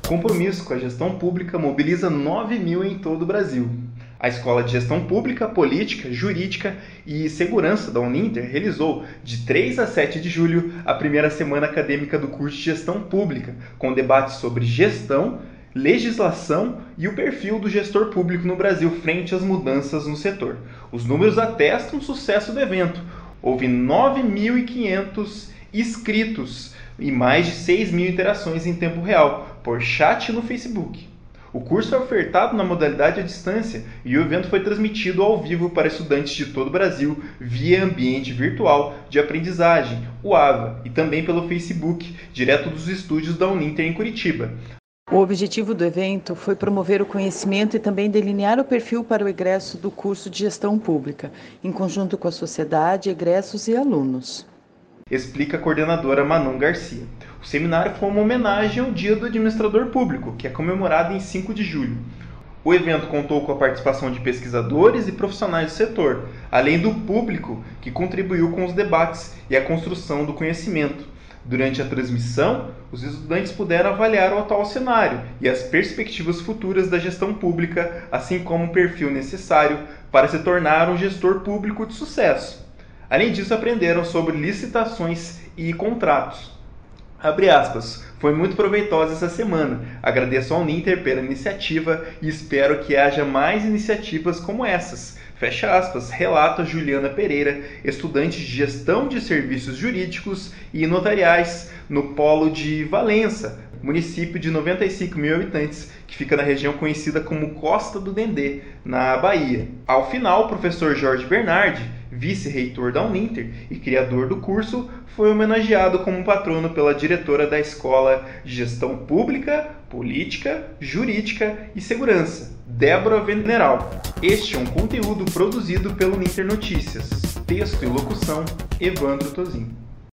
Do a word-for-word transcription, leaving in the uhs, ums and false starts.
Compromisso com a gestão pública mobiliza nove mil em todo o Brasil. A Escola de Gestão Pública, Política, Jurídica e Segurança da Uninter realizou, de três a sete de julho, a primeira semana acadêmica do curso de Gestão Pública, com debates sobre gestão, legislação e o perfil do gestor público no Brasil frente às mudanças no setor. Os números atestam o sucesso do evento. Houve nove mil e quinhentos inscritos e mais de seis mil interações em tempo real, por chat no Facebook. O curso é ofertado na modalidade à distância e o evento foi transmitido ao vivo para estudantes de todo o Brasil via ambiente virtual de aprendizagem, o AVA, e também pelo Facebook, direto dos estúdios da Uninter em Curitiba. O objetivo do evento foi promover o conhecimento e também delinear o perfil para o egresso do curso de Gestão Pública, em conjunto com a sociedade, egressos e alunos. Explica a coordenadora Manon Garcia. O seminário foi uma homenagem ao Dia do Administrador Público, que é comemorado em cinco de julho. O evento contou com a participação de pesquisadores e profissionais do setor, além do público que contribuiu com os debates e a construção do conhecimento. Durante a transmissão, os estudantes puderam avaliar o atual cenário e as perspectivas futuras da gestão pública, assim como o perfil necessário para se tornar um gestor público de sucesso. Além disso, aprenderam sobre licitações e contratos. Abre aspas, foi muito proveitosa essa semana. Agradeço ao Uninter pela iniciativa e espero que haja mais iniciativas como essas. Fecha aspas, relata Juliana Pereira, estudante de Gestão de Serviços Jurídicos e Notariais no Polo de Valença, município de noventa e cinco mil habitantes, que fica na região conhecida como Costa do Dendê, na Bahia. Ao final, o professor Jorge Bernardi, vice-reitor da Uninter e criador do curso, foi homenageado como patrono pela diretora da Escola de Gestão Pública, Política, Jurídica e Segurança, Débora Veneral. Este é um conteúdo produzido pelo Uninter Notícias. Texto e locução, Evandro Tozin.